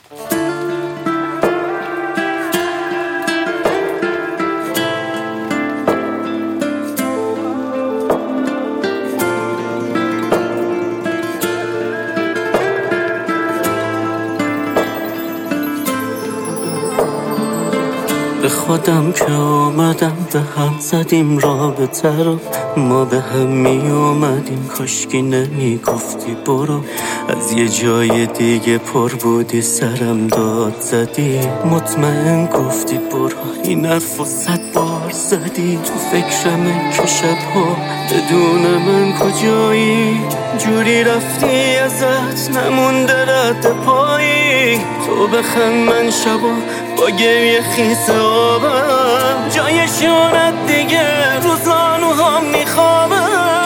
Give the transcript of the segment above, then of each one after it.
به خودم که آمدم به هم زدیم رابطه رو، ما به هم می اومدیم، کاشکی نمی گفتی برو. از یه جای دیگه پر بودی سرم داد زدی، مطمئن گفتی برو. این حرفو 100 بار زدی، تو فکرمه که شبها بدون من کجایی، جوری رفتی ازت نمونده رد پایی. تو بخند من شبا با گریه خیس آبم، جای شونت دیگه رو زانوهام میخوابم.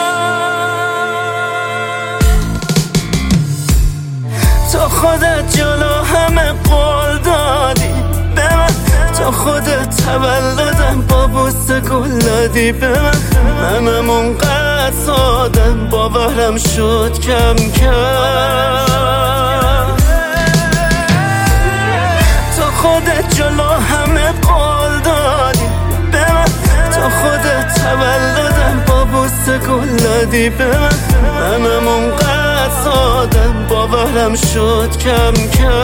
تو خودت جلو همه قول دادی به من، تو خودت تولدم با بوسه گل دادی به من. منم اونقدر سادم باورم شد کم کم. خودت جلو همه قول دادی به من، تو خودت تولدم با بوسه گل دادی به من. منم اونقدر سادم باورم شد کم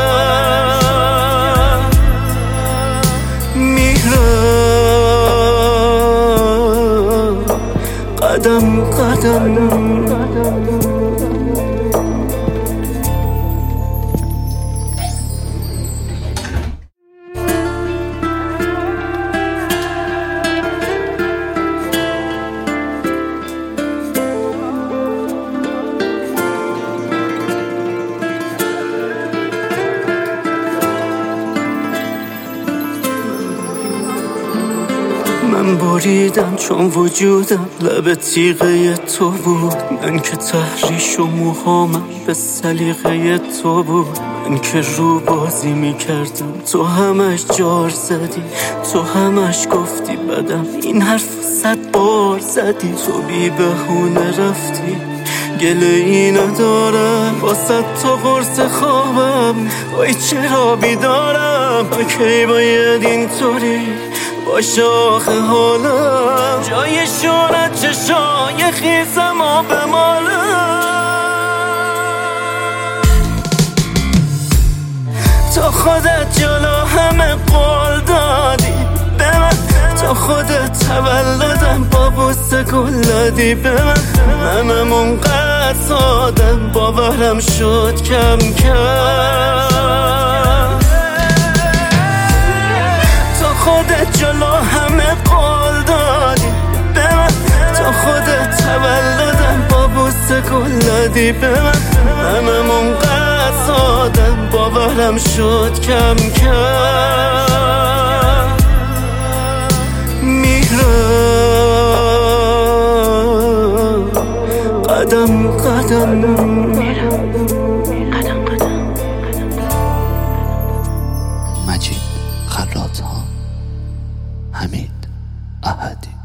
کم. میرم قدم قدم. من بریدم چون وجودم لب تیغه تو بود، من که تحریش و موهامم به سلیقه تو بود. من که رو بازی میکردم تو همش جار زدی، تو همش گفتی بدم، این حرف 100 بار زدی. تو بی بهونه رفتی گله ای ندارم، واسه تو قرص خوابم وای چرا بیدارم. کی باید اینطوری باشه آخه حالم، جای شونت چشای خیسم آب مالم. تو خودت جلو همه قول دادی به من، تو خودت تولدم با بوسه گل دادی به من. منم اونقدر سادم باورم شد کم کم. تو خودت جلو همه قول دادی به من، تو خودت تولدم با بوسه گل دادی به من. منم اونقدر سادم باورم شد کم کم. میرم قدم قدم. مجید خراط‌ها، حمید احدی.